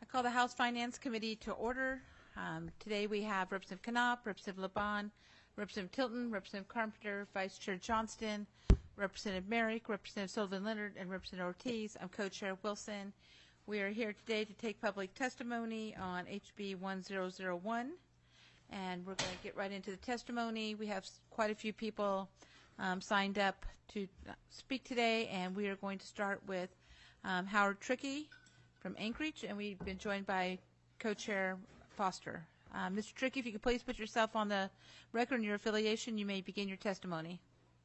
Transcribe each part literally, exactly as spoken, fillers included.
call the House Finance Committee to order. Um, today we have Representative Knopp, Representative Laban, Representative Tilton, Representative Carpenter, Vice Chair Johnston, Representative Merrick, Representative Sullivan-Leonard, and Representative Ortiz. I'm Co-Chair Wilson. We are here today to take public testimony on H B one thousand one, and we're going to get right into the testimony. We have quite a few people um, signed up to speak today, and we are going to start with um, Howard Trickey from Anchorage, and we've been joined by Co-Chair Foster. Uh, Mister Trickey, if you could please put yourself on the record and your affiliation, you may begin your testimony.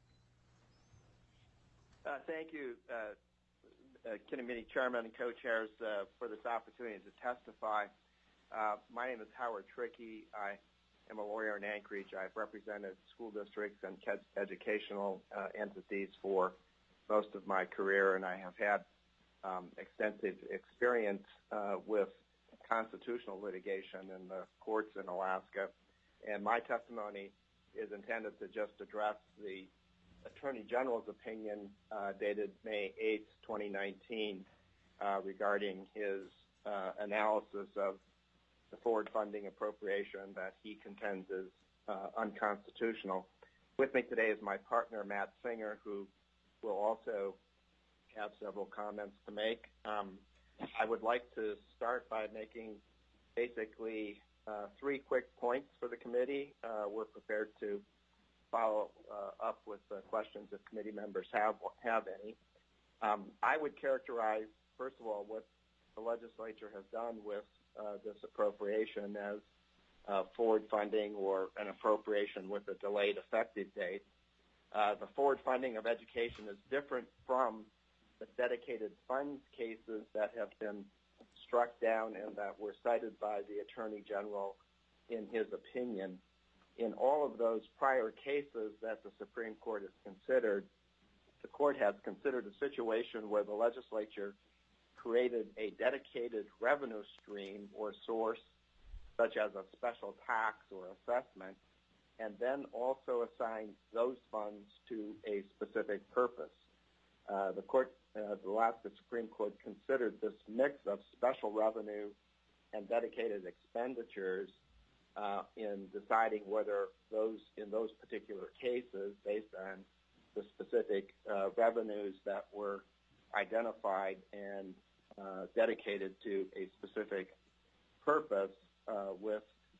Uh, thank you, uh, uh, Committee Chairman and Co-Chairs, uh, for this opportunity to testify. Uh, my name is Howard Trickey. I am a lawyer in Anchorage. I've represented school districts and educational uh, entities for most of my career, and I have had um, extensive experience uh, with constitutional litigation in the courts in Alaska. And my testimony is intended to just address the Attorney General's opinion uh, dated May eighth, twenty nineteen, uh, regarding his uh, analysis of the forward funding appropriation that he contends is uh, unconstitutional. With me today is my partner, Matt Singer, who will also have several comments to make. Um, I would like to start by making basically uh, three quick points for the committee. Uh, we're prepared to follow uh, up with uh, questions if committee members have have any. Um, I would characterize, first of all, what the legislature has done with uh, this appropriation as uh, forward funding or an appropriation with a delayed effective date. Uh, the forward funding of education is different from the dedicated funds cases that have been struck down and that were cited by the Attorney General in his opinion. In all of those prior cases that the Supreme Court has considered, the court has considered a situation where the legislature created a dedicated revenue stream or source, such as a special tax or assessment, and then also assigned those funds to a specific purpose. Uh, the court, uh, the Alaska Supreme Court considered this mix of special revenue and dedicated expenditures uh, in deciding whether those, in those particular cases, based on the specific uh, revenues that were identified and uh, dedicated to a specific purpose, uh, with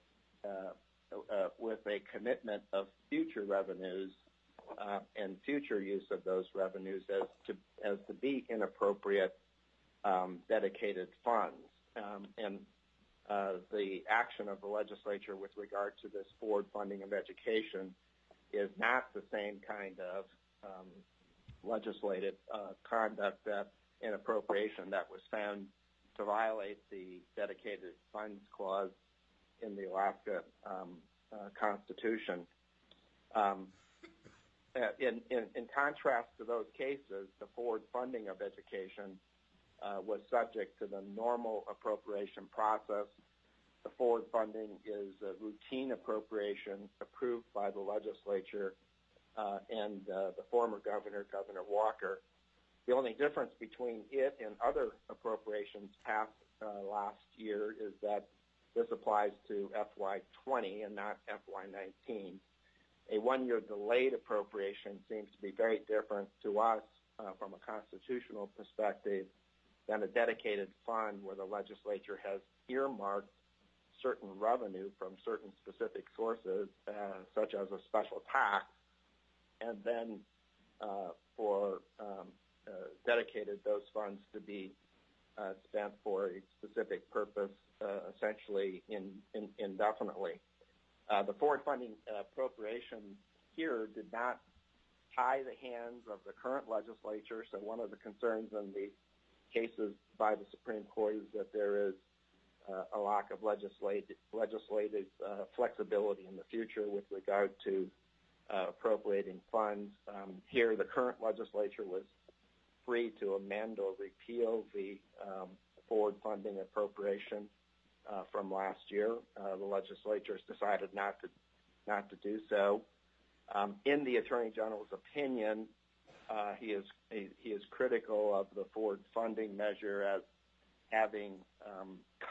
uh, uh, with a commitment of future revenues Uh, and future use of those revenues as to as to be inappropriate um, dedicated funds. Um, and uh, the action of the legislature with regard to this forward funding of education is not the same kind of um, legislative uh, conduct that an appropriation that was found to violate the dedicated funds clause in the Alaska um, uh, Constitution. Um, Uh, in, in, in contrast to those cases, the forward funding of education uh, was subject to the normal appropriation process. The forward funding is a routine appropriation approved by the legislature uh, and uh, the former governor, Governor Walker. The only difference between it and other appropriations passed uh, last year is that this applies to F Y twenty and not F Y nineteen. A one-year delayed appropriation seems to be very different to us uh, from a constitutional perspective than a dedicated fund where the legislature has earmarked certain revenue from certain specific sources, uh, such as a special tax, and then uh, for um, uh, dedicated those funds to be uh, spent for a specific purpose, uh, essentially in, in, indefinitely. Uh, the forward funding uh, appropriation here did not tie the hands of the current legislature. So one of the concerns in the cases by the Supreme Court is that there is uh, a lack of legislative, legislative uh, flexibility in the future with regard to uh, appropriating funds. Um, here, the current legislature was free to amend or repeal the um, forward funding appropriation Uh, from last year. Uh, the legislature has decided not to not to do so. Um, in the Attorney General's opinion, uh, he is he, he is critical of the forward funding measure as having um,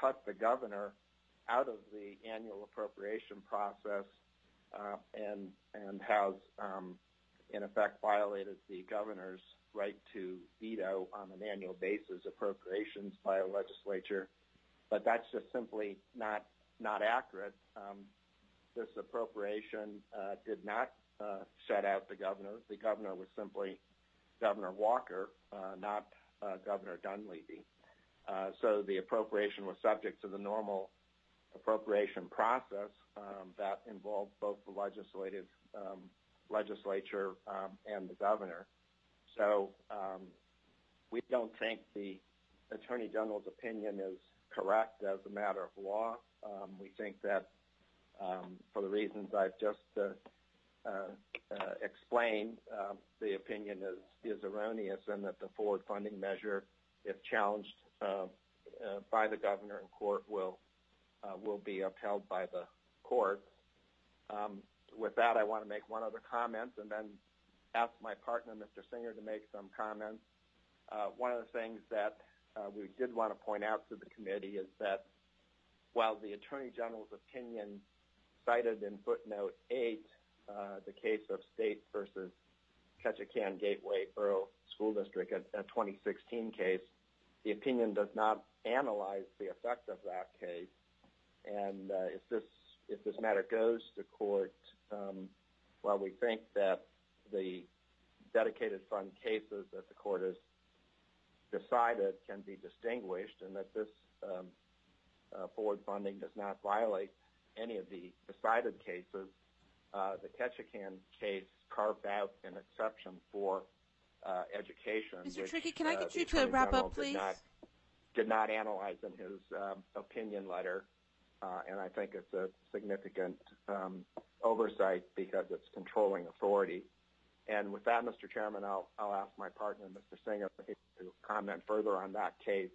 cut the governor out of the annual appropriation process uh, and and has, um, in effect, violated the governor's right to veto on an annual basis appropriations by a legislature. But that's just simply not not accurate. Um, this appropriation uh, did not uh, shut out the governor. The governor was simply Governor Walker, uh, not uh, Governor Dunleavy. Uh, so the appropriation was subject to the normal appropriation process um, that involved both the legislative um, legislature um, and the governor. So um, we don't think the Attorney General's opinion is correct as a matter of law. Um, we think that um, for the reasons I've just uh, uh, uh, explained, uh, the opinion is, is erroneous, and that the forward funding measure, if challenged uh, uh, by the governor in court, will uh, will be upheld by the courts. Um, with that, I want to make one other comment and then ask my partner, Mister Singer, to make some comments. Uh, one of the things that uh, we did want to point out to the committee is that while the Attorney General's opinion cited in footnote eight uh, the case of State versus Ketchikan Gateway Borough School District, a, a twenty sixteen case, the opinion does not analyze the effect of that case. And uh, if this if this matter goes to court, um, well, we think that the dedicated fund cases that the court has decided can be distinguished, and that this um, uh, forward funding does not violate any of the decided cases. Uh, the Ketchikan case carved out an exception for uh, education. Mister Which, Trickey, can I uh, get the you to Attorney wrap General up, please? Did not, did not analyze in his um, opinion letter, uh, and I think it's a significant um, oversight because it's controlling authority. And with that, Mister Chairman, I'll, I'll ask my partner, Mister Singer, to comment further on that case.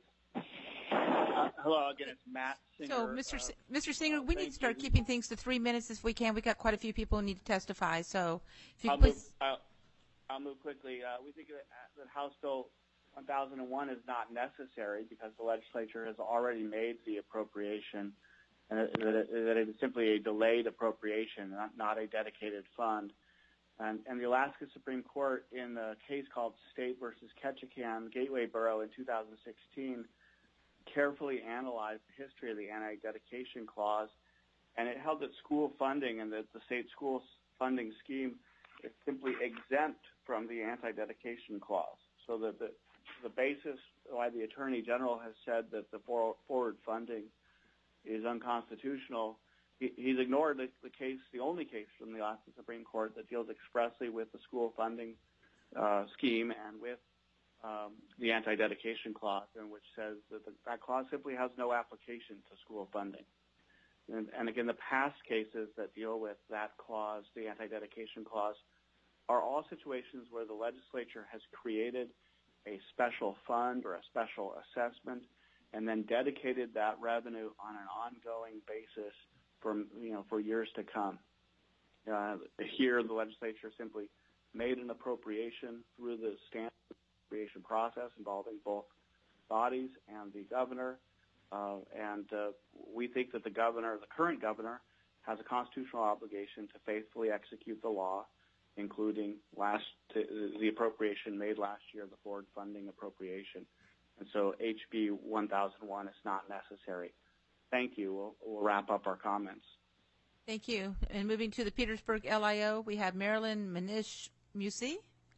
Uh, hello again, it's Matt Singer. So, Mister Uh, S- Mister Singer, uh, we need thank to start you. keeping things to three minutes if we can. We've got quite a few people who need to testify. So, if you I'll could move, please. I'll, I'll move quickly. Uh, we think that, that House Bill one thousand one is not necessary because the legislature has already made the appropriation, and that it, that it is simply a delayed appropriation, not, not a dedicated fund. And, and the Alaska Supreme Court, in a case called State versus Ketchikan Gateway Borough in two thousand sixteen, carefully analyzed the history of the anti-dedication clause, and it held that school funding and that the state school funding scheme is simply exempt from the anti-dedication clause. So that the, the basis why the Attorney General has said that the for, forward funding is unconstitutional, he, he's ignored the, the case, the only case from the Alaska Supreme Court that deals expressly with the school funding uh, scheme and with Um, the anti-dedication clause, in which says that the, that clause simply has no application to school funding. And, and again, the past cases that deal with that clause, the anti-dedication clause, are all situations where the legislature has created a special fund or a special assessment and then dedicated that revenue on an ongoing basis for, you know, for years to come. Uh, here, the legislature simply made an appropriation through the standard appropriation process involving both bodies and the governor, uh, and uh, we think that the governor, the current governor, has a constitutional obligation to faithfully execute the law, including last uh, the appropriation made last year, the forward funding appropriation. And so H B one thousand one is not necessary. Thank you. We'll, we'll wrap up our comments. Thank you. And moving to the Petersburg L I O, we have Marilyn Manish-Musi.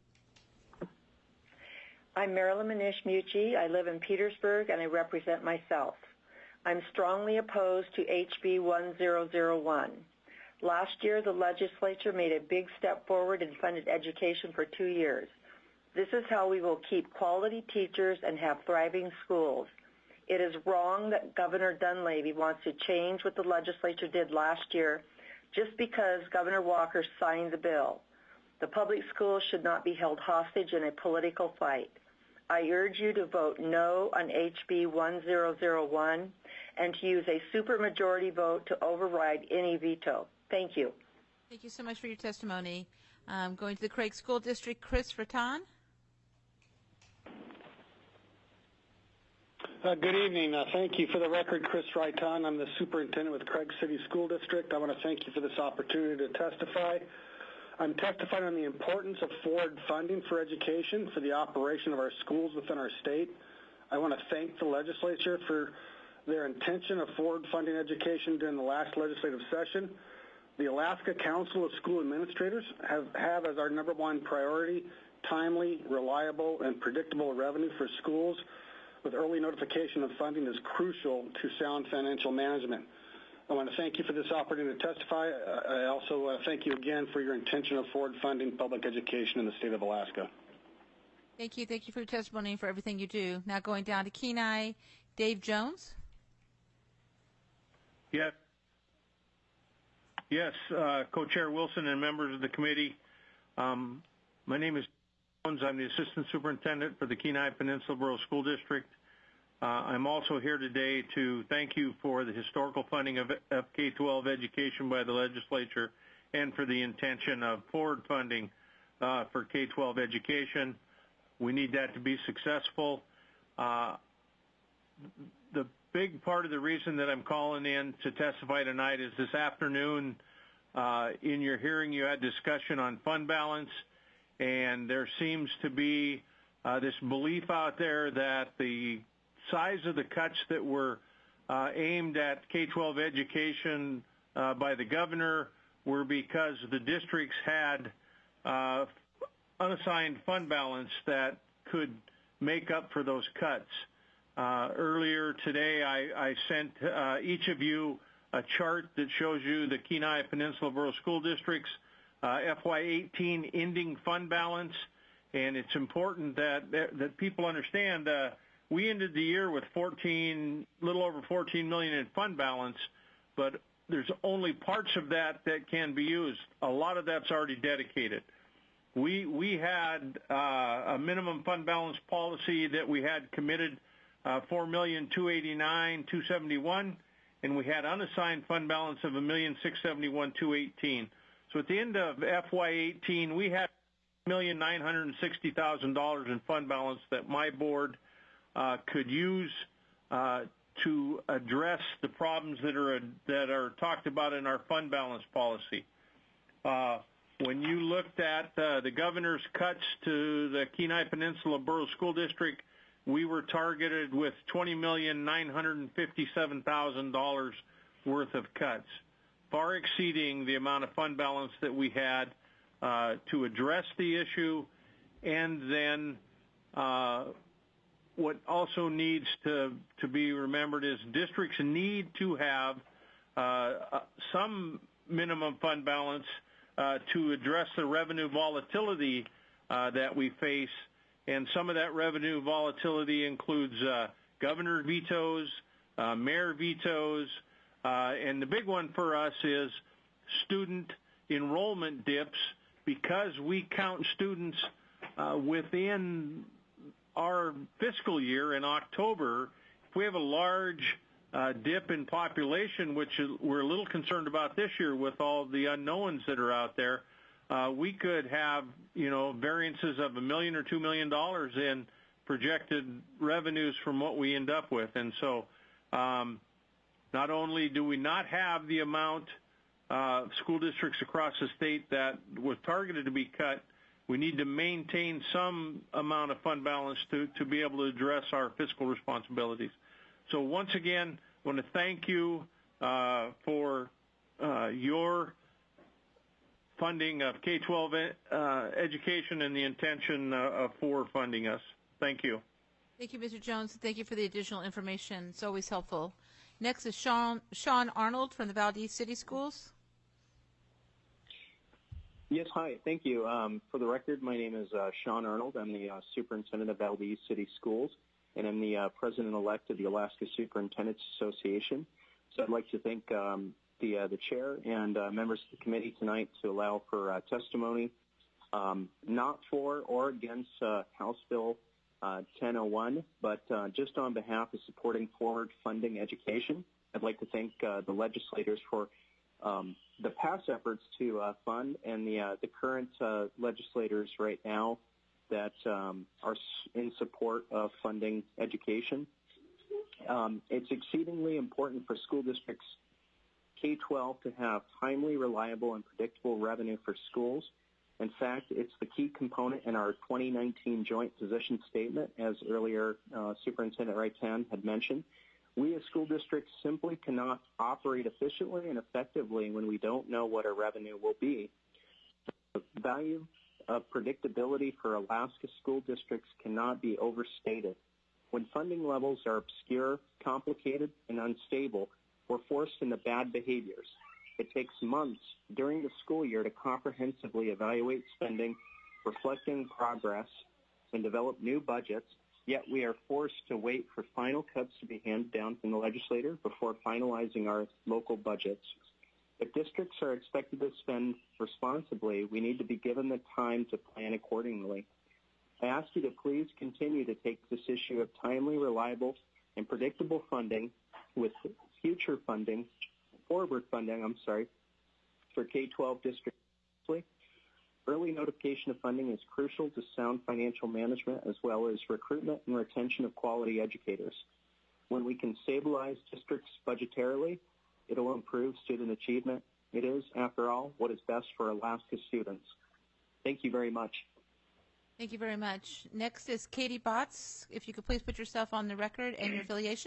I'm Marilyn Manish-Mucci. I live in Petersburg, and I represent myself. I'm strongly opposed to H B one thousand one. Last year, the legislature made a big step forward and funded education for two years. This is how we will keep quality teachers and have thriving schools. It is wrong that Governor Dunleavy wants to change what the legislature did last year just because Governor Walker signed the bill. The public schools should not be held hostage in a political fight. I urge you to vote no on H B one thousand one and to use a supermajority vote to override any veto. Thank you. Thank you so much for your testimony. Um, going to the Craig School District, Chris Rattan. Uh, good evening. Uh, thank you. For the record, Chris Raitan. I'm the superintendent with Craig City School District. I want to thank you for this opportunity to testify. I'm testifying on the importance of forward funding for education for the operation of our schools within our state. I want to thank the legislature for their intention of forward funding education during the last legislative session. The Alaska Council of School Administrators have, have as our number one priority timely, reliable, and predictable revenue for schools with early notification of funding is crucial to sound financial management. I want to thank you for this opportunity to testify. I also uh, thank you again for your intention of forward funding public education in the state of Alaska. Thank you. Thank you for your testimony and for everything you do. Now going down to Kenai, Dave Jones. Yes. Yes, uh, Co-Chair Wilson and members of the committee. Um, my name is Jones. I'm the Assistant Superintendent for the Kenai Peninsula Borough School District. Uh, I'm also here today to thank you for the historical funding of K twelve education by the legislature and for the intention of forward funding uh, for K twelve education. We need that to be successful. Uh, the big part of the reason that I'm calling in to testify tonight is this afternoon uh, in your hearing you had discussion on fund balance, and there seems to be uh, this belief out there that the size of the cuts that were uh, aimed at K twelve education uh, by the governor were because the districts had uh, unassigned fund balance that could make up for those cuts. Uh, earlier today, I, I sent uh, each of you a chart that shows you the Kenai Peninsula Borough School District's uh, F Y eighteen ending fund balance, and it's important that that, that people understand uh, we ended the year with fourteen, little over fourteen million in fund balance, but there's only parts of that that can be used. A lot of that's already dedicated. We we had uh, a minimum fund balance policy that we had committed uh, four million two eighty-nine two seventy-one, and we had unassigned fund balance of one million six seventy-one two eighteen. So at the end of F Y eighteen, we had one million nine hundred sixty thousand dollars in fund balance that my board uh, could use uh, to address the problems that are that are talked about in our fund balance policy. Uh, when you looked at uh, the governor's cuts to the Kenai Peninsula Borough School District, we were targeted with twenty million nine hundred fifty-seven thousand dollars worth of cuts, far exceeding the amount of fund balance that we had uh, to address the issue. And then uh, what also needs to, to be remembered is districts need to have uh, some minimum fund balance uh, to address the revenue volatility uh, that we face. And some of that revenue volatility includes uh, governor vetoes, uh, mayor vetoes, uh, and the big one for us is student enrollment dips, because we count students uh, within our fiscal year in October. If we have a large uh, dip in population, which is, we're a little concerned about this year with all the unknowns that are out there, uh, we could have, you know, variances of a million or two million dollars in projected revenues from what we end up with. And so um, not only do we not have the amount uh, school districts across the state that was targeted to be cut, we need to maintain some amount of fund balance to, to be able to address our fiscal responsibilities. So once again, I want to thank you uh, for uh, your funding of K twelve uh, education and the intention uh, of for funding us. Thank you. Thank you, Mister Jones. Thank you for the additional information. It's always helpful. Next is Sean, Sean Arnold from the Valdez City Schools. Yes, hi. Thank you. Um, for the record, my name is uh, Sean Arnold. I'm the uh, superintendent of Valdez City Schools, and I'm the uh, president-elect of the Alaska Superintendents Association. So I'd like to thank um, the uh, the chair and uh, members of the committee tonight to allow for uh, testimony, um, not for or against uh, House Bill uh, ten oh one, but uh, just on behalf of supporting forward funding education. I'd like to thank uh, the legislators for um, the past efforts to uh, fund and the uh, the current uh, legislators right now that um, are in support of funding education. Um, it's exceedingly important for school districts K twelve to have timely, reliable, and predictable revenue for schools. In fact, it's the key component in our twenty nineteen joint position statement, as earlier uh, Superintendent Raitan had mentioned. We as school districts simply cannot operate efficiently and effectively when we don't know what our revenue will be. The value of predictability for Alaska school districts cannot be overstated. When funding levels are obscure, complicated, and unstable, we're forced into bad behaviors. It takes months during the school year to comprehensively evaluate spending, reflecting progress, and develop new budgets, yet we are forced to wait for final cuts to be handed down from the legislature before finalizing our local budgets. If districts are expected to spend responsibly, we need to be given the time to plan accordingly. I ask you to please continue to take this issue of timely, reliable, and predictable funding with future funding, forward funding, I'm sorry, for K twelve districts. Early notification of funding is crucial to sound financial management as well as recruitment and retention of quality educators. When we can stabilize districts budgetarily, it'll improve student achievement. It is, after all, what is best for Alaska students. Thank you very much. Thank you very much. Next is Katie Botts. If you could please put yourself on the record and your affiliation.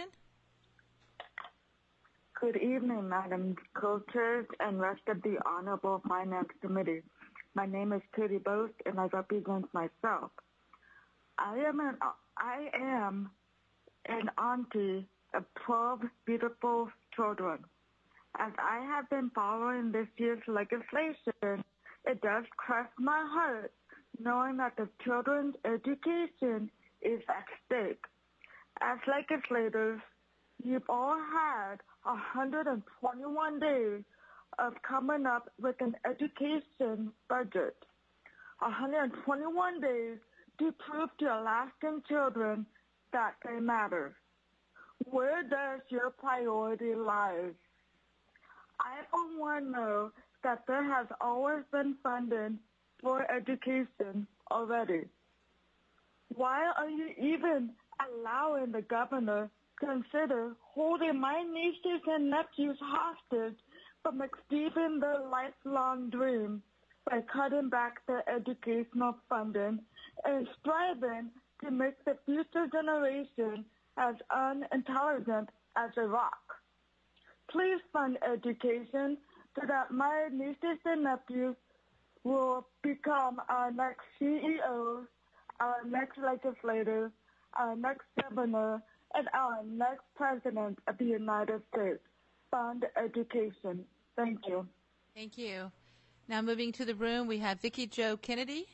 Good evening, Madam Co-Chairs and rest of the Honorable Finance Committee. My name is Katie Botts, and I represent myself. I am an I am an auntie of twelve beautiful children. As I have been following this year's legislation, it does crush my heart knowing that the children's education is at stake. As legislators, you've all had one hundred twenty-one days of coming up with an education budget. one hundred twenty-one days to prove to Alaskan children that they matter. Where does your priority lie? I, for one, know that there has always been funding for education already. Why are you even allowing the governor to consider holding my nieces and nephews hostage from achieving their lifelong dream by cutting back their educational funding and striving to make the future generation as unintelligent as a rock? Please fund education so that my nieces and nephews will become our next C E Os, our next legislators, our next governor, and our next president of the United States. Fund education. Thank you. Thank you. Now moving to the room, we have Vicki Jo Kennedy.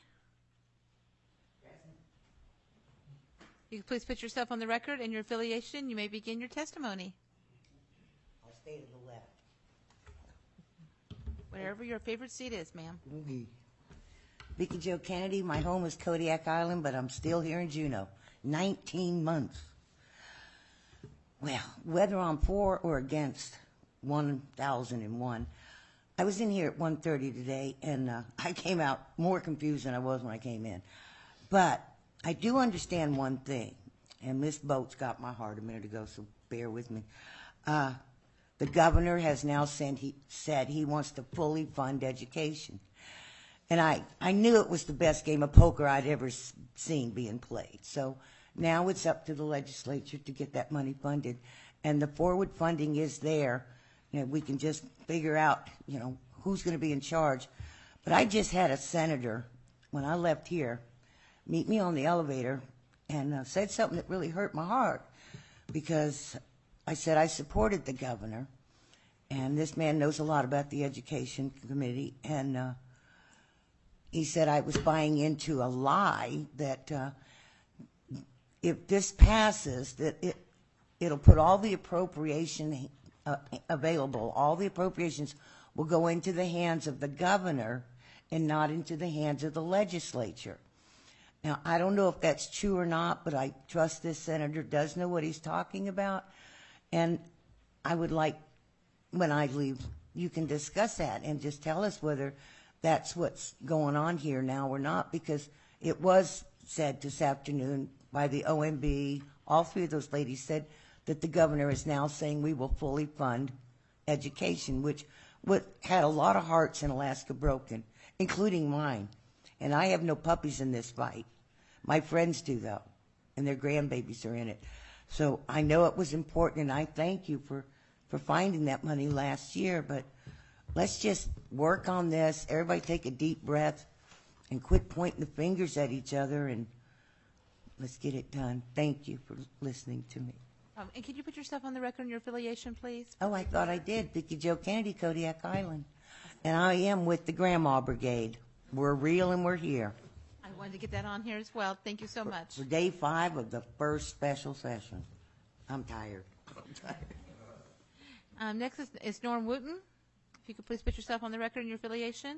You can please put yourself on the record and your affiliation. You may begin your testimony. I'll stay to the left. Wherever your favorite seat is, ma'am. Okay. Vicki Jo Kennedy. My home is Kodiak Island, but I'm still here in Juneau. nineteen months. Well, whether I'm for or against one thousand one, I was in here at one thirty today, and uh, I came out more confused than I was when I came in. But I do understand one thing, and Miss Boats got my heart a minute ago, so bear with me. Uh, the governor has now sent, he, said he wants to fully fund education. And I, I knew it was the best game of poker I'd ever s- seen being played. So now it's up to the legislature to get that money funded. And the forward funding is there. You know, we can just figure out, you know, who's going to be in charge. But I just had a senator, when I left here, meet me on the elevator and uh, said something that really hurt my heart, because I said I supported the governor, and this man knows a lot about the education committee, and uh, he said I was buying into a lie that uh, if this passes, that it, it'll put all the appropriation uh, available, all the appropriations will go into the hands of the governor and not into the hands of the legislature. Now, I don't know if that's true or not, but I trust this senator does know what he's talking about. And I would like, when I leave, you can discuss that and just tell us whether that's what's going on here now or not, because it was said this afternoon by the O M B, all three of those ladies said that the governor is now saying we will fully fund education, which what had a lot of hearts in Alaska broken, including mine. And I have no puppies in this fight. My friends do, though, and their grandbabies are in it. So I know it was important, and I thank you for, for finding that money last year, but let's just work on this. Everybody take a deep breath and quit pointing the fingers at each other, and let's get it done. Thank you for listening to me. Um, and could you put yourself on the record and your affiliation, please? Oh, I thought I did. Vicky Jo Kennedy, Kodiak Island. And I am with the Grandma Brigade. We're real and we're here. I wanted to get that on here as well. Thank you so much. For day five of the first special session. I'm tired. I'm tired. Um, next is, is Norm Wooten. If you could please put yourself on the record and your affiliation.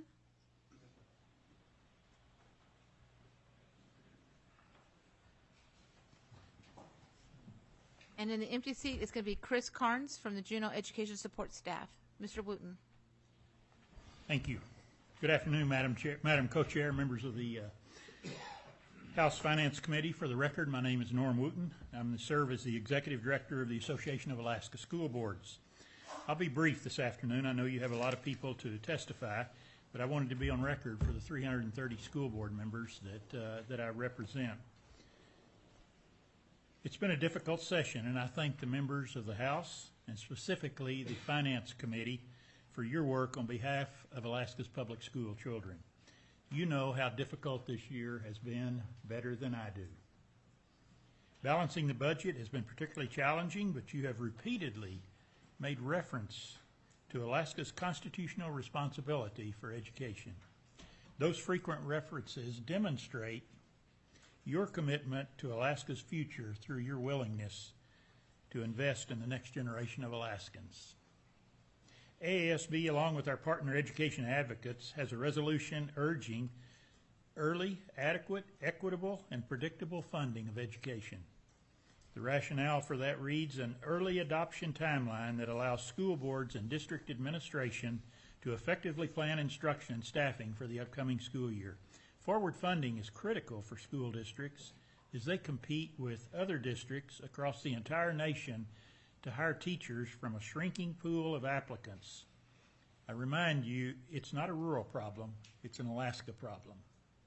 And in the empty seat is going to be Chris Carnes from the Juneau Education Support Staff. Mister Wooten. Thank you. Good afternoon, Madam Chair, Madam Co-Chair, members of the uh, House Finance Committee. For the record, my name is Norm Wooten. I'm to serve as the Executive Director of the Association of Alaska School Boards. I'll be brief this afternoon. I know you have a lot of people to testify, but I wanted to be on record for the three hundred thirty school board members that, uh, that I represent. It's been a difficult session, and I thank the members of the House, and specifically the Finance Committee, for your work on behalf of Alaska's public school children. You know how difficult this year has been better than I do. Balancing the budget has been particularly challenging, but you have repeatedly made reference to Alaska's constitutional responsibility for education. Those frequent references demonstrate your commitment to Alaska's future through your willingness to invest in the next generation of Alaskans. A A S B, along with our partner education advocates, has a resolution urging early, adequate, equitable, and predictable funding of education. The rationale for that reads an early adoption timeline that allows school boards and district administration to effectively plan instruction and staffing for the upcoming school year. Forward funding is critical for school districts as they compete with other districts across the entire nation to hire teachers from a shrinking pool of applicants. I remind you, it's not a rural problem, it's an Alaska problem.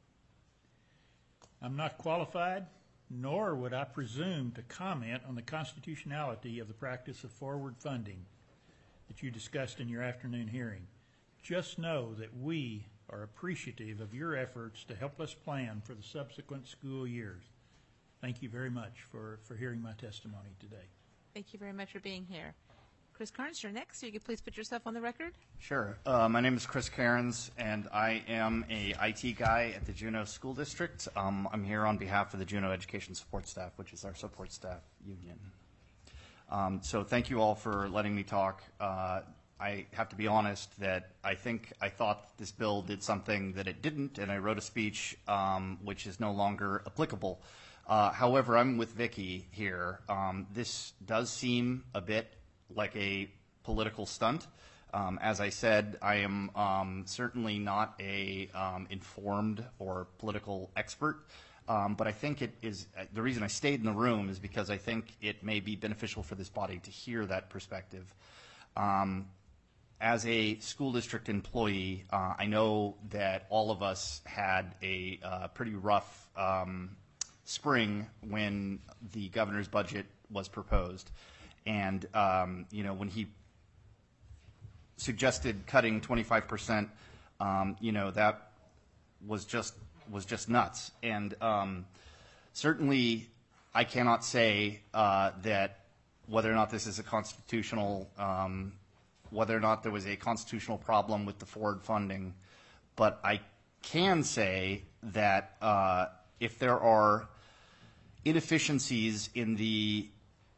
I'm not qualified, nor would I presume to comment on the constitutionality of the practice of forward funding that you discussed in your afternoon hearing. Just know that we are appreciative of your efforts to help us plan for the subsequent school years. Thank you very much for, for hearing my testimony today. Thank you very much for being here. Chris Carnes, you're next. So you could please put yourself on the record. Sure. Uh, my name is Chris Cairns, and I am a I T guy at the Juneau School District. Um, I'm here on behalf of the Juneau Education Support Staff, which is our support staff union. Um, so thank you all for letting me talk. Uh, I have to be honest that I think I thought this bill did something that it didn't, and I wrote a speech um, which is no longer applicable. Uh, however, I'm with Vicki here. Um, this does seem a bit like a political stunt. Um, as I said, I am um, certainly not a um, informed or political expert, um, but I think it is, uh, the reason I stayed in the room is because I think it may be beneficial for this body to hear that perspective. Um, As a school district employee, uh, I know that all of us had a uh, pretty rough um, spring when the governor's budget was proposed. And, um, you know, when he suggested cutting twenty-five percent, um, you know, that was just, was just nuts. And um, certainly I cannot say uh, that whether or not this is a constitutional um whether or not there was a constitutional problem with the forward funding, but I can say that uh, if there are inefficiencies in the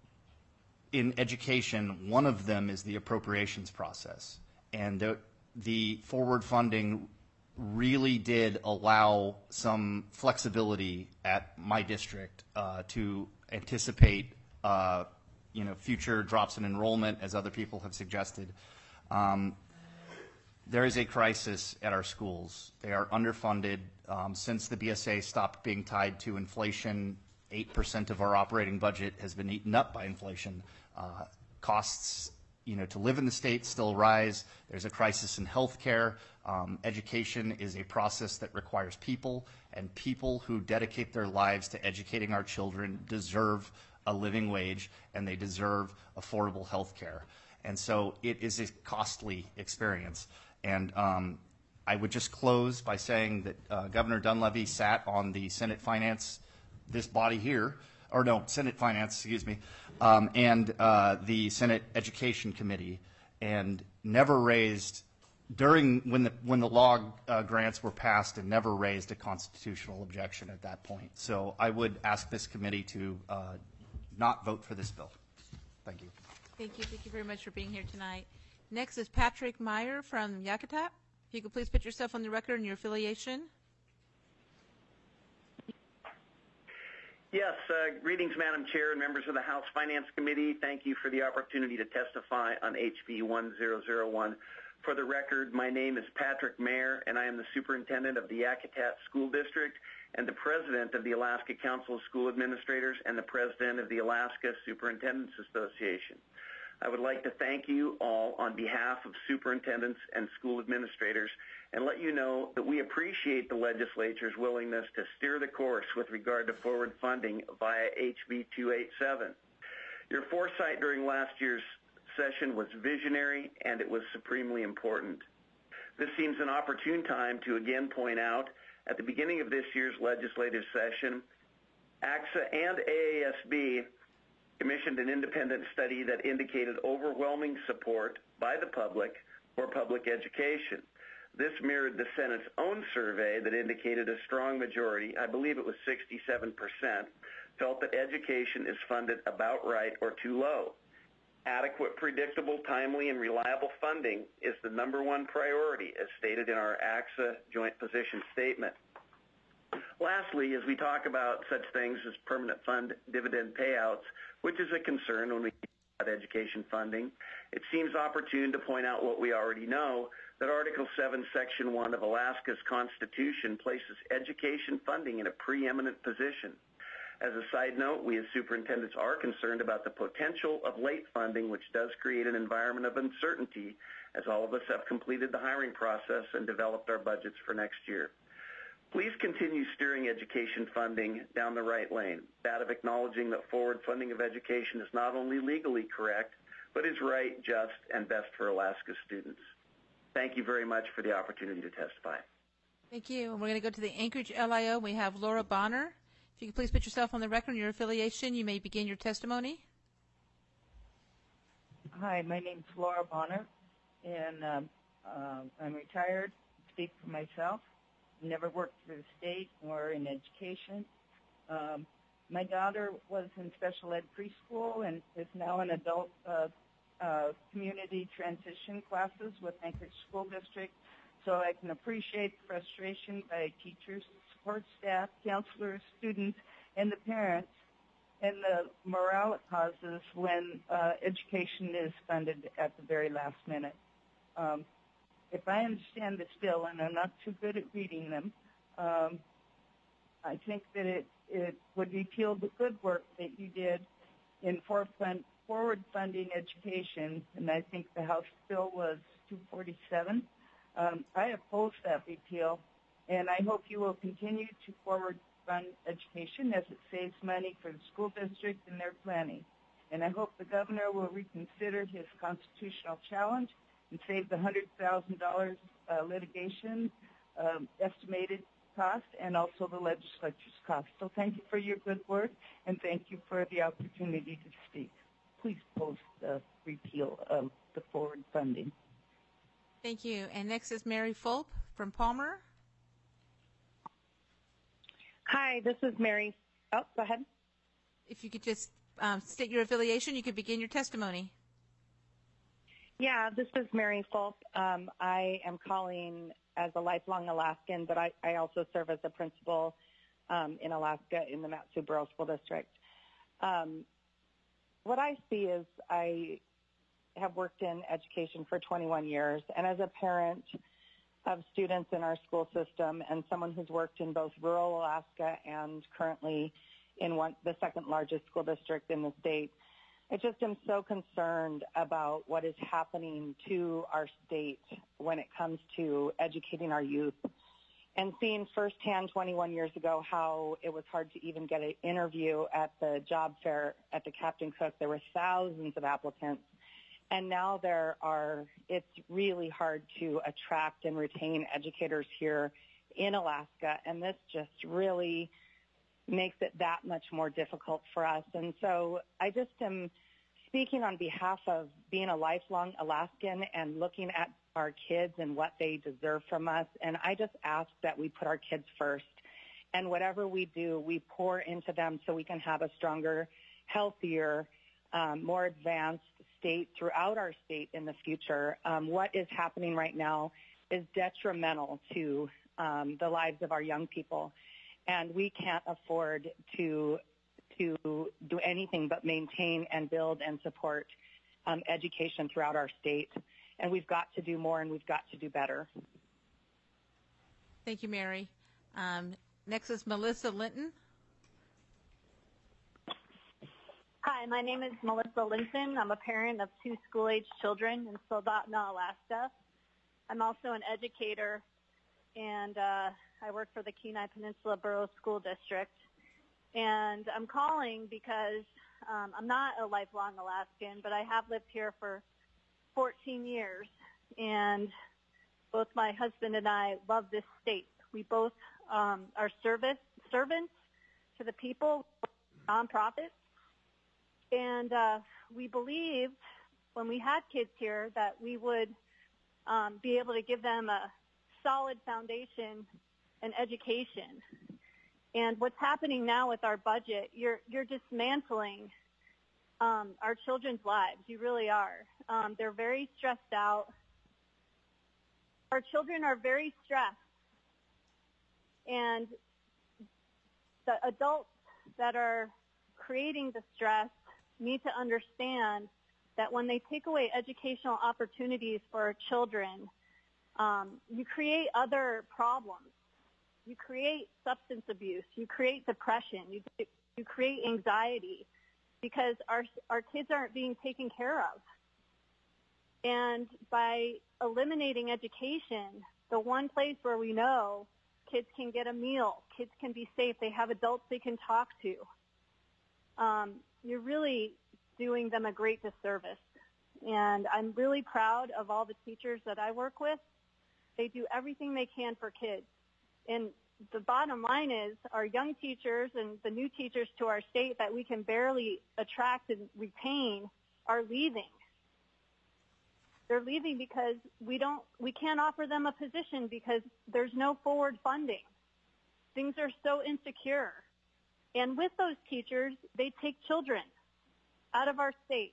in education, one of them is the appropriations process, and the, the forward funding really did allow some flexibility at my district uh, to anticipate uh, you know, future drops in enrollment, as other people have suggested. Um, there is a crisis at our schools. They are underfunded. Um, since the B S A stopped being tied to inflation, eight percent of our operating budget has been eaten up by inflation. Uh, costs, you know, to live in the state still rise. There's a crisis in health care. Um, education is a process that requires people, and people who dedicate their lives to educating our children deserve a living wage, and they deserve affordable health care. And so it is a costly experience. And um, I would just close by saying that uh, Governor Dunleavy sat on the Senate Finance, this body here, or no, Senate Finance, excuse me, um, and uh, the Senate Education Committee, and never raised, during, when the, when the law uh, grants were passed, and never raised a constitutional objection at that point. So I would ask this committee to uh, not vote for this bill. Thank you. Thank you. Thank you very much for being here tonight. Next is Patrick Meyer from Yakutat. If you could please put yourself on the record and your affiliation. Yes, uh, greetings, Madam Chair and members of the House Finance Committee. Thank you for the opportunity to testify on H B one thousand one. For the record, my name is Patrick Mayer, and I am the superintendent of the Yakutat School District and the president of the Alaska Council of School Administrators and the president of the Alaska Superintendents Association. I would like to thank you all on behalf of superintendents and school administrators and let you know that we appreciate the legislature's willingness to steer the course with regard to forward funding via H B two eighty-seven. Your foresight during last year's session was visionary, and it was supremely important. This seems an opportune time to again point out, at the beginning of this year's legislative session, A C S A and A A S B commissioned an independent study that indicated overwhelming support by the public for public education. This mirrored the Senate's own survey that indicated a strong majority, I believe it was sixty-seven percent, felt that education is funded about right or too low. Adequate, predictable, timely, and reliable funding is the number one priority, as stated in our A C S A Joint Position Statement. Lastly, as we talk about such things as permanent fund dividend payouts, which is a concern when we talk about education funding, it seems opportune to point out what we already know, that Article seven, Section one of Alaska's Constitution places education funding in a preeminent position. As a side note, we as superintendents are concerned about the potential of late funding, which does create an environment of uncertainty, as all of us have completed the hiring process and developed our budgets for next year. Please continue steering education funding down the right lane, that of acknowledging that forward funding of education is not only legally correct, but is right, just, and best for Alaska students. Thank you very much for the opportunity to testify. Thank you. And we're going to go to the Anchorage L I O. We have Laura Bonner. If you could please put yourself on the record and your affiliation, you may begin your testimony. Hi, my name's Laura Bonner, and um, uh, I'm retired. Speak for myself. Never worked for the state or in education. Um, my daughter was in special ed preschool and is now in adult uh, uh, community transition classes with Anchorage School District, so I can appreciate the frustration by teachers, support staff, counselors, students, and the parents, and the morale it causes when uh, education is funded at the very last minute. Um, if I understand this bill, and I'm not too good at reading them, um, I think that it, it would repeal the good work that you did in forward funding education, and I think the House bill was two forty-seven. Um, I oppose that repeal, and I hope you will continue to forward fund education as it saves money for the school district and their planning. And I hope the governor will reconsider his constitutional challenge and save the one hundred thousand dollars uh, litigation um, estimated cost and also the legislature's cost. So thank you for your good work, and thank you for the opportunity to speak. Please oppose the repeal of the forward funding. Thank you. And next is Mary Fulp from Palmer. Hi, this is Mary. Oh, go ahead. If you could just um, state your affiliation, you could begin your testimony. Yeah, this is Mary Fulp. Um, I am calling as a lifelong Alaskan, but I, I also serve as a principal um, in Alaska in the Mat-Su-Borough School District. Um, what I see is I have worked in education for twenty-one years, and as a parent of students in our school system and someone who's worked in both rural Alaska and currently in one, the second largest school district in the state. I just am so concerned about what is happening to our state when it comes to educating our youth, and seeing firsthand twenty-one years ago how it was hard to even get an interview at the job fair at the Captain Cook. There were thousands of applicants, and now there are, it's really hard to attract and retain educators here in Alaska, and this just really makes it that much more difficult for us. And so I just am speaking on behalf of being a lifelong Alaskan and looking at our kids and what they deserve from us. And I just ask that we put our kids first. And whatever we do, we pour into them so we can have a stronger, healthier, um, more advanced state throughout our state in the future. Um, what is happening right now is detrimental to um, the lives of our young people. And we can't afford to to do anything but maintain and build and support um, education throughout our state. And we've got to do more, and we've got to do better. Thank you, Mary. Um, next is Melissa Linton. Hi, my name is Melissa Linton. I'm a parent of two school-age children in Soldotna, Alaska. I'm also an educator, and uh, I work for the Kenai Peninsula Borough School District. And I'm calling because um, I'm not a lifelong Alaskan, but I have lived here for fourteen years. And both my husband and I love this state. We both um, are service servants to the people, nonprofits. And uh, we believed when we had kids here that we would um, be able to give them a solid foundation and education. And what's happening now with our budget, you're you're dismantling um, our children's lives. You really are. Um, they're very stressed out. Our children are very stressed. And the adults that are creating the stress need to understand that when they take away educational opportunities for our children, um, you create other problems. You create substance abuse. You create depression. You you create anxiety because our our kids aren't being taken care of. And by eliminating education, the one place where we know kids can get a meal, kids can be safe, they have adults they can talk to, um, you're really doing them a great disservice. And I'm really proud of all the teachers that I work with. They do everything they can for kids. And the bottom line is our young teachers and the new teachers to our state that we can barely attract and retain are leaving. They're leaving because we don't, we can't offer them a position because there's no forward funding. Things are so insecure. And with those teachers, they take children out of our state.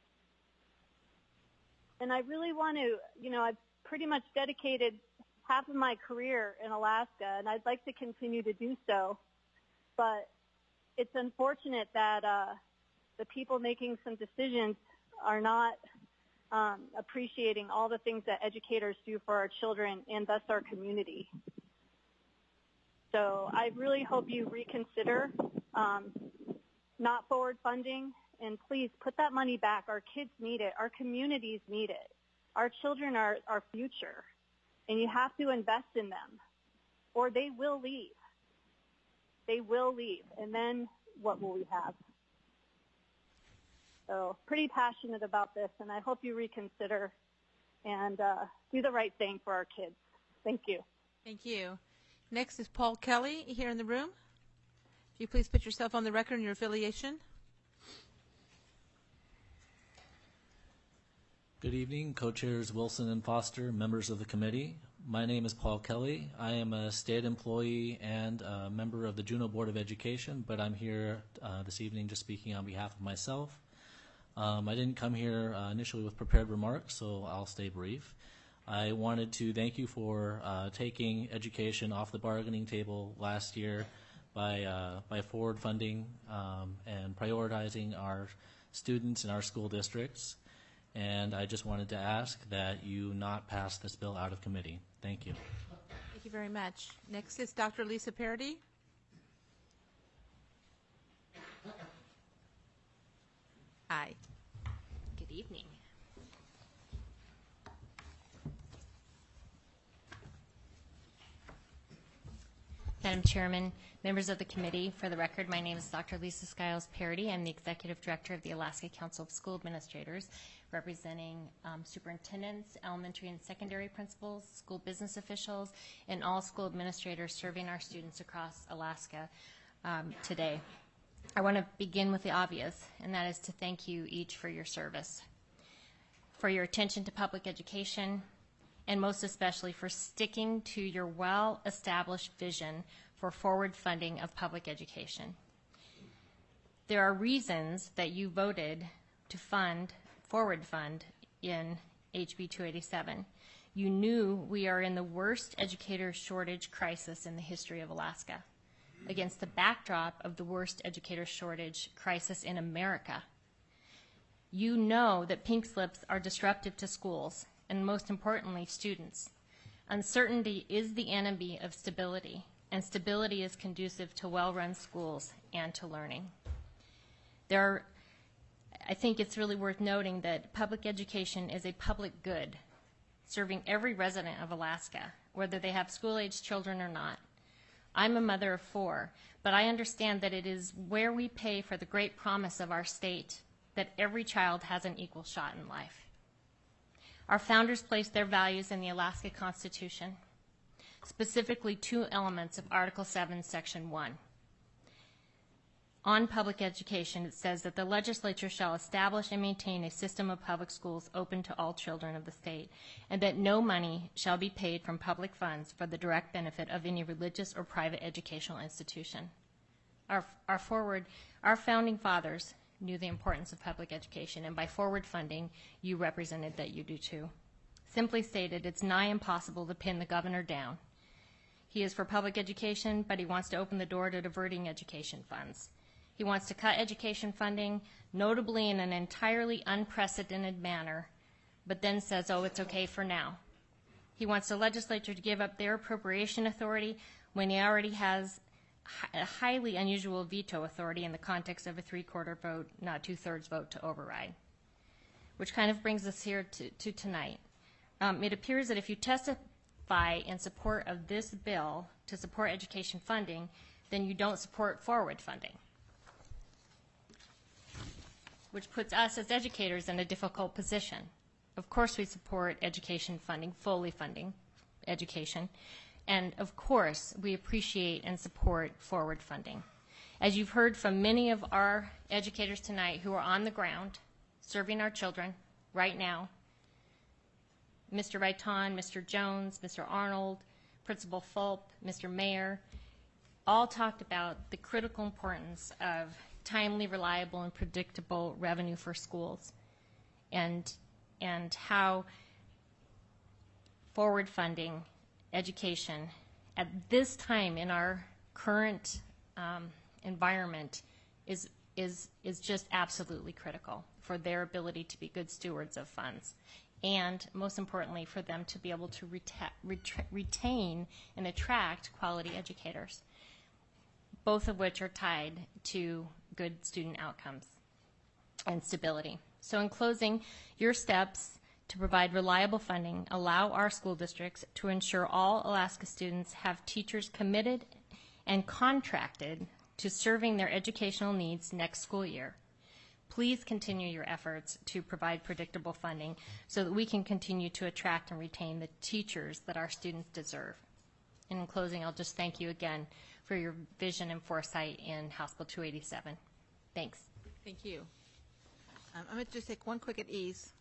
And I really want to, you know, I've pretty much dedicated half of my career in Alaska, and I'd like to continue to do so. But it's unfortunate that uh, the people making some decisions are not um, appreciating all the things that educators do for our children and thus our community. So I really hope you reconsider um, not forward funding, and please put that money back. Our kids need it. Our communities need it. Our children are our future. And you have to invest in them, or they will leave. They will leave, and then what will we have? So pretty passionate about this, and I hope you reconsider and uh, do the right thing for our kids. Thank you. Thank you. Next is Paul Kelly here in the room. If you please put yourself on the record and your affiliation. Good evening, co-chairs Wilson and Foster, members of the committee. My name is Paul Kelly. I am a state employee and a member of the Juneau Board of Education, but I'm here uh, this evening just speaking on behalf of myself. Um, I didn't come here uh, initially with prepared remarks, so I'll stay brief. I wanted to thank you for uh, taking education off the bargaining table last year by, uh, by forward funding um, and prioritizing our students in our school districts. And I just wanted to ask that you not pass this bill out of committee. Thank you. Thank you very much. Next is Doctor Lisa Parody. Aye. Good evening. Madam Chairman, members of the committee, for the record, my name is Doctor Lisa Skiles Parody. I'm the Executive Director of the Alaska Council of School Administrators, representing um, superintendents, elementary and secondary principals, school business officials, and all school administrators serving our students across Alaska um, today. I want to begin with the obvious, and that is to thank you each for your service, for your attention to public education, and most especially for sticking to your well-established vision for forward funding of public education. There are reasons that you voted to fund, forward fund, in H B two eighty-seven. You knew we are in the worst educator shortage crisis in the history of Alaska, against the backdrop of the worst educator shortage crisis in America. You know that pink slips are disruptive to schools, and most importantly, students. Uncertainty is the enemy of stability, and stability is conducive to well-run schools and to learning. There are, I think it's really worth noting that public education is a public good, serving every resident of Alaska, whether they have school-aged children or not. I'm a mother of four, but I understand that it is where we pay for the great promise of our state that every child has an equal shot in life. Our founders placed their values in the Alaska Constitution, specifically two elements of Article seven, Section one. On public education, it says that the legislature shall establish and maintain a system of public schools open to all children of the state, and that no money shall be paid from public funds for the direct benefit of any religious or private educational institution. Our, our forward, our founding fathers knew the importance of public education, and by forward funding, you represented that you do too. Simply stated, it's nigh impossible to pin the governor down. He is for public education, but he wants to open the door to diverting education funds. He wants to cut education funding, notably in an entirely unprecedented manner, but then says, oh, it's okay for now. He wants the legislature to give up their appropriation authority when he already has a highly unusual veto authority in the context of a three-quarter vote, not two-thirds vote to override, which kind of brings us here to, to tonight. Um, it appears that if you testify in support of this bill to support education funding, then you don't support forward funding, which puts us as educators in a difficult position. Of course we support education funding, fully funding education, and of course we appreciate and support forward funding. As you've heard from many of our educators tonight who are on the ground serving our children right now, Mister Raiton, Mister Jones, Mister Arnold, Principal Fulp, Mister Mayer, all talked about the critical importance of timely, reliable, and predictable revenue for schools, and and how forward funding education at this time in our current um, environment is is is just absolutely critical for their ability to be good stewards of funds, and most importantly for them to be able to reta- ret- retain and attract quality educators, both of which are tied to good student outcomes and stability. So in closing, your steps to provide reliable funding allow our school districts to ensure all Alaska students have teachers committed and contracted to serving their educational needs next school year. Please continue your efforts to provide predictable funding so that we can continue to attract and retain the teachers that our students deserve. And in closing, I'll just thank you again for your vision and foresight in House Bill two eighty-seven. Thanks. Thank you. Um, I'm going to just take one quick at ease.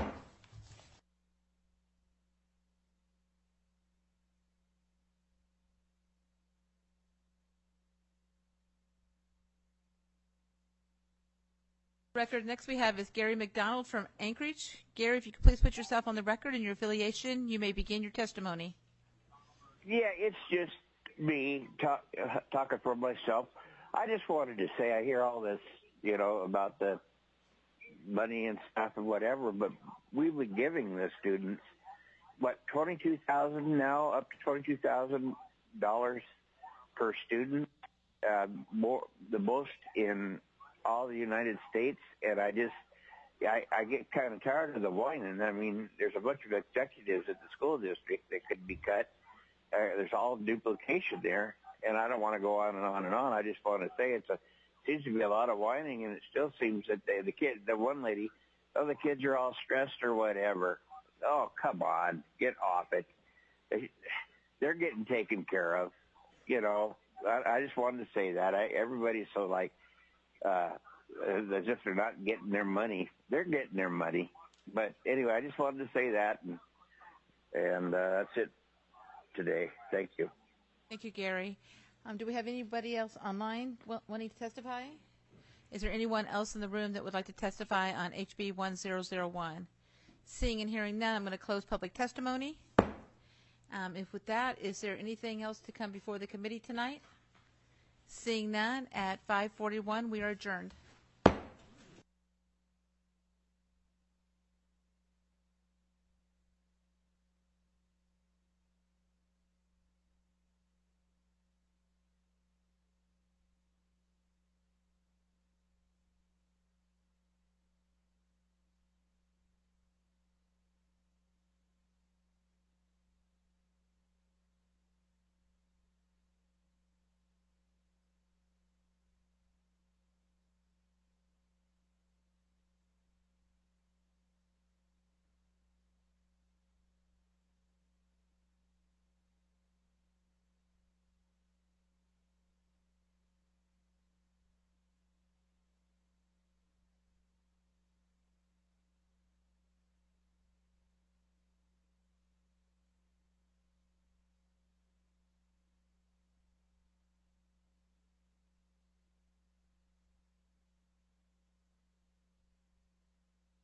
Record. Next we have is Gary McDonald from Anchorage. Gary, if you could please put yourself on the record and your affiliation, you may begin your testimony. Yeah, it's just me talk, uh, talking for myself. I just wanted to say I hear all this, you know, about the money and stuff and whatever, but we've been giving the students, what, twenty-two thousand dollars now, up to twenty-two thousand dollars per student, uh, more the most in all the United States, and I just, I, I get kind of tired of the whining. I mean, there's a bunch of executives at the school district that could be cut. Uh, there's all duplication there, and I don't want to go on and on and on. I just want to say it's a seems to be a lot of whining, and it still seems that they, the kid, the one lady, oh, the kids are all stressed or whatever. Oh, come on, get off it. They, they're getting taken care of. You know, I, I just wanted to say that. I, everybody's so like, uh, as if they're not getting their money. They're getting their money. But anyway, I just wanted to say that, and, and uh, that's it today. Thank you. Thank you, Gary. Um, do we have anybody else online wanting to testify? Is there anyone else in the room that would like to testify on H B one thousand one? Seeing and hearing none, I'm going to close public testimony. Um, if with that, is there anything else to come before the committee tonight? Seeing none, at five forty-one, we are adjourned.